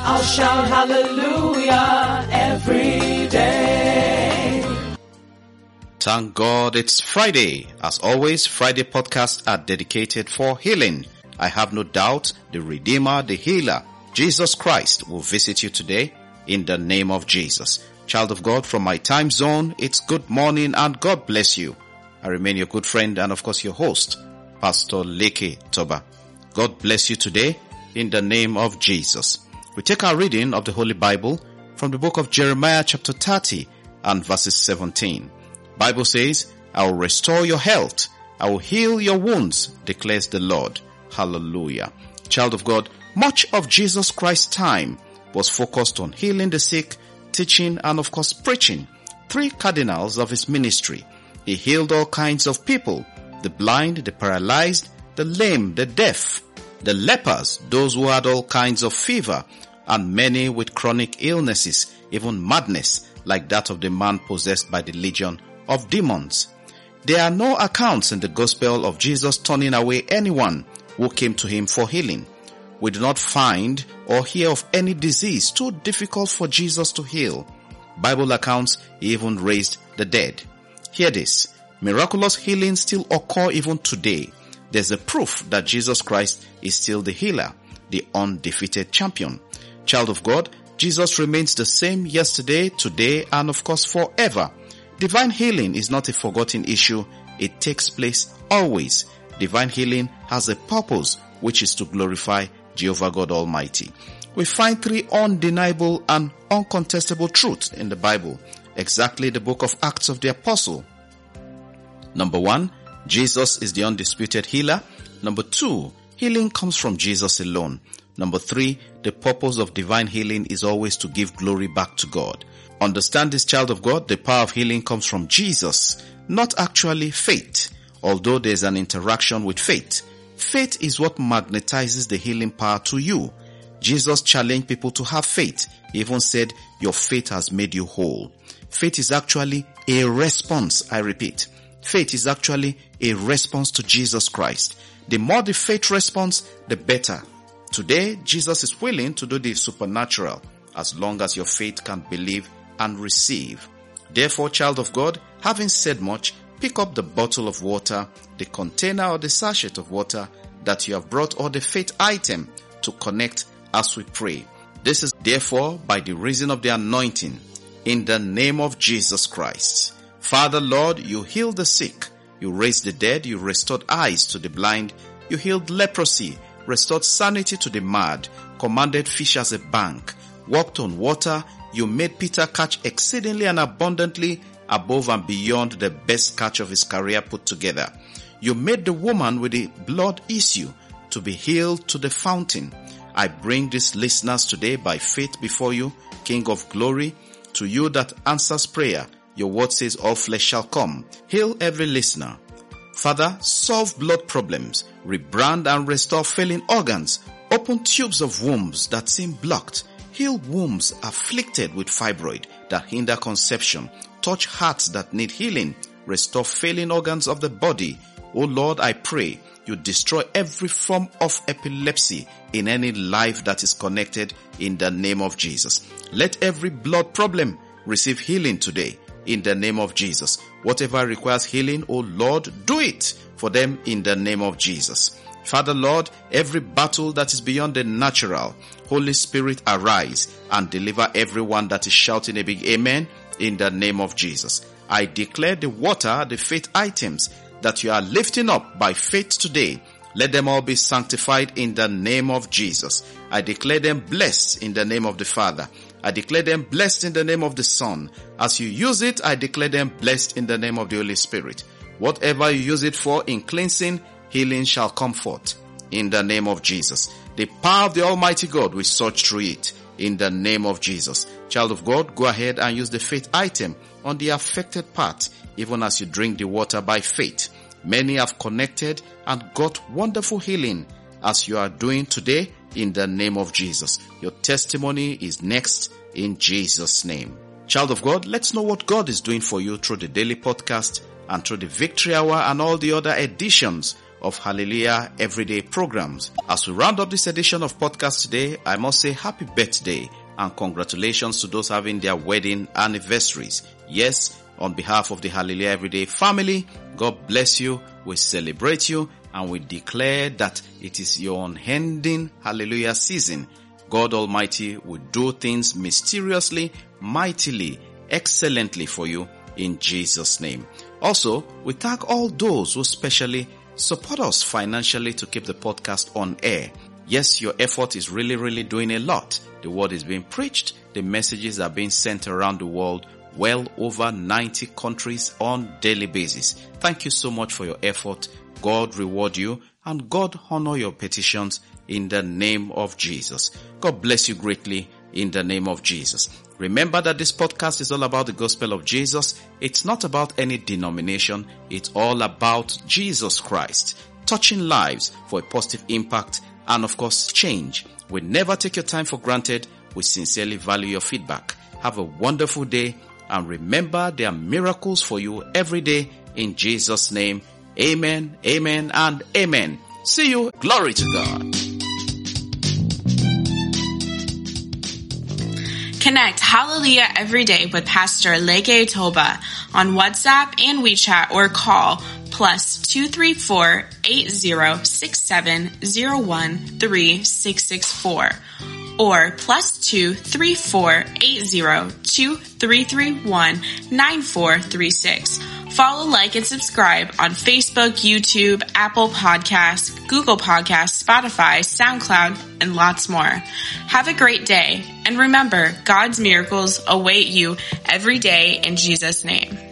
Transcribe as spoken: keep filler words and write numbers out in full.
I'll shout hallelujah every day. Thank God it's Friday. As always, Friday podcasts are dedicated for healing. I have no doubt the Redeemer, the Healer, Jesus Christ will visit you today in the name of Jesus. Child of God, from my time zone, it's good morning and God bless you. I remain your good friend and of course your host, Pastor Leke Toba. God bless you today in the name of Jesus. We take our reading of the Holy Bible from the book of Jeremiah chapter thirty and verses seventeen. Bible says, I will restore your health. I will heal your wounds, declares the Lord. Hallelujah. Child of God, much of Jesus Christ's time was focused on healing the sick, teaching, and of course preaching. Three cardinals of his ministry. He healed all kinds of people, the blind, the paralyzed, the lame, the deaf, the lepers, those who had all kinds of fever, and many with chronic illnesses, even madness, like that of the man possessed by the legion of demons. There are no accounts in the gospel of Jesus turning away anyone who came to him for healing. We do not find or hear of any disease too difficult for Jesus to heal. Bible accounts, he even raised the dead. Hear this. Miraculous healings still occur even today. There's a proof that Jesus Christ is still the healer, the undefeated champion. Child of God, Jesus remains the same yesterday, today, and of course forever. Divine healing is not a forgotten issue. It takes place always. Divine healing has a purpose, which is to glorify Jehovah God Almighty. We find three undeniable and uncontestable truths in the Bible. Exactly the book of Acts of the Apostle. Number one, Jesus is the undisputed healer. Number two, healing comes from Jesus alone. Number three, the purpose of divine healing is always to give glory back to God. Understand this, child of God, the power of healing comes from Jesus, not actually faith, although there's an interaction with faith. Faith is what magnetizes the healing power to you. Jesus challenged people to have faith. He even said, your faith has made you whole. Faith is actually a response, I repeat. Faith is actually a response to Jesus Christ. The more the faith response, the better. Today, Jesus is willing to do the supernatural as long as your faith can believe and receive. Therefore, child of God, having said much, pick up the bottle of water, the container or the sachet of water that you have brought, or the faith item to connect as we pray. This is therefore by the reason of the anointing in the name of Jesus Christ. Father, Lord, you healed the sick, you raised the dead, you restored eyes to the blind, you healed leprosy, restored sanity to the mad, commanded fish as a bank, walked on water, you made Peter catch exceedingly and abundantly above and beyond the best catch of his career put together. You made the woman with the blood issue to be healed to the fountain. I bring these listeners today by faith before you, King of glory, to you that answers prayer. Your word says all flesh shall come. Heal every listener. Father, solve blood problems, rebrand and restore failing organs, open tubes of wombs that seem blocked, heal wombs afflicted with fibroid that hinder conception, touch hearts that need healing, restore failing organs of the body. Oh Lord, I pray you destroy every form of epilepsy in any life that is connected in the name of Jesus. Let every blood problem receive healing today in the name of Jesus. Whatever requires healing, oh Lord, do it for them in the name of Jesus. Father, Lord, every battle that is beyond the natural, Holy Spirit, arise and deliver everyone that is shouting a big amen in the name of Jesus. I declare the water, the faith items that you are lifting up by faith today, let them all be sanctified in the name of Jesus. I declare them blessed in the name of the Father. I declare them blessed in the name of the Son. As you use it, I declare them blessed in the name of the Holy Spirit. Whatever you use it for in cleansing, healing shall come forth in the name of Jesus. The power of the Almighty God will surge through it in the name of Jesus. Child of God, go ahead and use the faith item on the affected part, even as you drink the water by faith. Many have connected and got wonderful healing as you are doing today in the name of Jesus. Your testimony is next in Jesus' name. Child of God, let's know what God is doing for you through the daily podcast and through the Victory Hour and all the other editions of Hallelujah Everyday programs. As we round up this edition of podcast today, I must say happy birthday and congratulations to those having their wedding anniversaries. Yes, on behalf of the Hallelujah Everyday family, God bless you. We celebrate you and we declare that it is your unending Hallelujah season. God Almighty will do things mysteriously, mightily, excellently for you in Jesus' name. Also, we thank all those who specially support us financially to keep the podcast on air. Yes, your effort is really, really doing a lot. The word is being preached. The messages are being sent around the world, well over ninety countries on daily basis. Thank you so much for your effort. God reward you and God honor your petitions in the name of Jesus. God bless you greatly in the name of Jesus. Remember that this podcast is all about the gospel of Jesus. It's not about any denomination. It's all about Jesus Christ, touching lives for a positive impact and of course change. We never take your time for granted. We sincerely value your feedback. Have a wonderful day and remember there are miracles for you every day in Jesus' name. Amen, amen, and amen. See you. Glory to God. Connect Hallelujah every day with Pastor Leke Toba on WhatsApp and WeChat or call plus two three four, eight zero six seven zero one three six six four or plus two three four, eight zero two three three one nine four three six. Follow, like, and subscribe on Facebook, YouTube, Apple Podcasts, Google Podcasts, Spotify, SoundCloud, and lots more. Have a great day, and remember, God's miracles await you every day in Jesus' name.